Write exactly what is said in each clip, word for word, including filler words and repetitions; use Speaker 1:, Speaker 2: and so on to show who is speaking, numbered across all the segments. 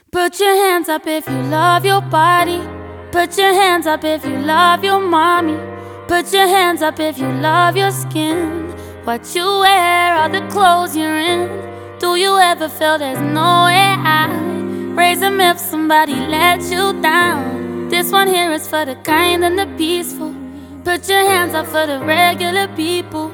Speaker 1: Put your hands up if you love your body. Put your hands up if you love your mommy. Put your hands up if you love your skin. What you wear, all the clothes you're in. Do you ever feel there's no way out? Raise them if somebody let you down. This one here is for the kind and the peaceful. Put your hands up for the regular people.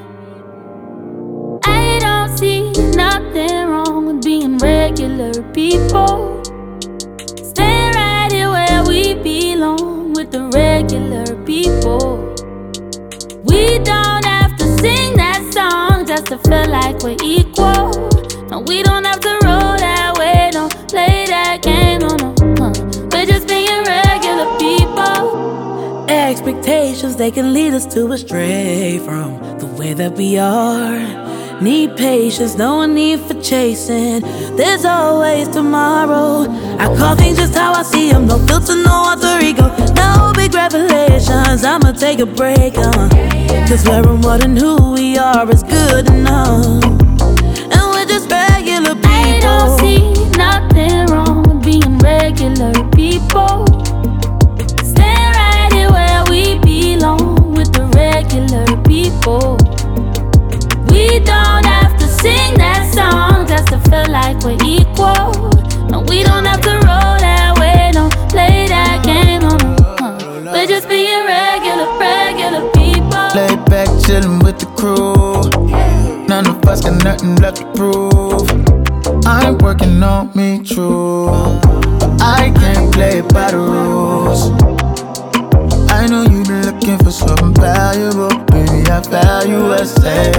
Speaker 1: I don't see nothing wrong with being regular people. Stay right here where we belong with the regular people. We don't have to sing that song just to feel like we're equal. No, we don't have to roll that way, don't play that game, no, no, huh. We're just being regular people.
Speaker 2: Expectations, they can lead us to astray from the way that we are. Need patience, no need for chasing. There's always tomorrow. I call things just how I see them. No filter, no alter ego. No big revelations, I'ma take a break, uh. Cause wearing more than who we are is good enough. And we're just regular people.
Speaker 1: I don't see nothing wrong with being regular people. Stay right here where we belong with the regular people. We don't have to sing that song just to feel like we're equal. No, we don't have to roll that way, don't play that game, no, no, huh. We're just being regular, regular people.
Speaker 3: Lay back, chillin' with the crew. None of us got nothing left to prove. I'm working on me true. I can't play by the rules. I know you been looking for something valuable. Baby, I value us.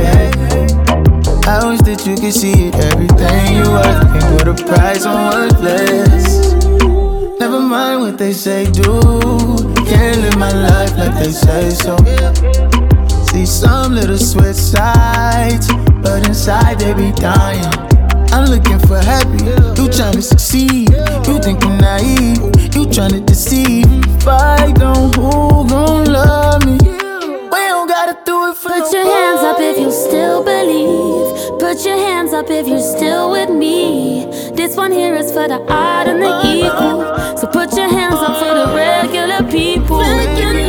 Speaker 3: I wish that you could see it, everything you worth. Can't put a price on worthless. Never mind what they say, do. Can't live my life like they say so. See some little switch sides, but inside they be dying. I'm looking for happy, you tryna succeed. You think I'm naive, you tryna deceive. If I don't, who gon' love me? We don't gotta do it for
Speaker 1: Put your hands up if you still believe. Put your hands up if you're still with me. This one here is for the odd and the equal. So put your hands up for the regular people.